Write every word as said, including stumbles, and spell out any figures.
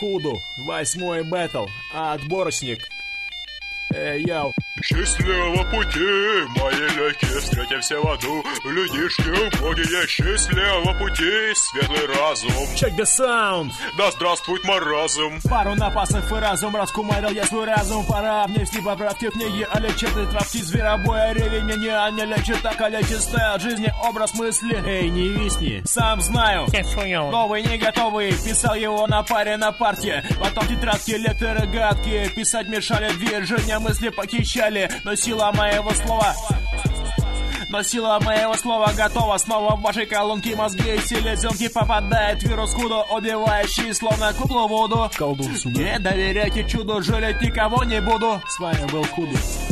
Куду, восьмой бэтл, отборочник. Эй, йоу. Счастливого пути, мои легкие, встретимся в аду. Людишки, боги, счастливого пути, светлый разум. Check the sound. Да здравствует маразм. Пару напасов и разум, раскумарил я свой разум. Пора внести поправки в книги, а лечит и травки зверобоя. Ревень меня не лечит, так а лечит стайл жизни, образ мысли. Эй, не висни, сам знаю. Новый, не готовый, писал его на паре на парте. Потом тетрадки, лекторы гадкие, писать мешали, движения мысли похищали. Но сила моего слова Но сила моего слова готова. Снова в вашей колонке мозги и селезенки попадает вирус худо, убивающий словно куклу Вуду. Колдун сюда. Не доверяйте чуду, жалеть никого не буду. С вами был Куду.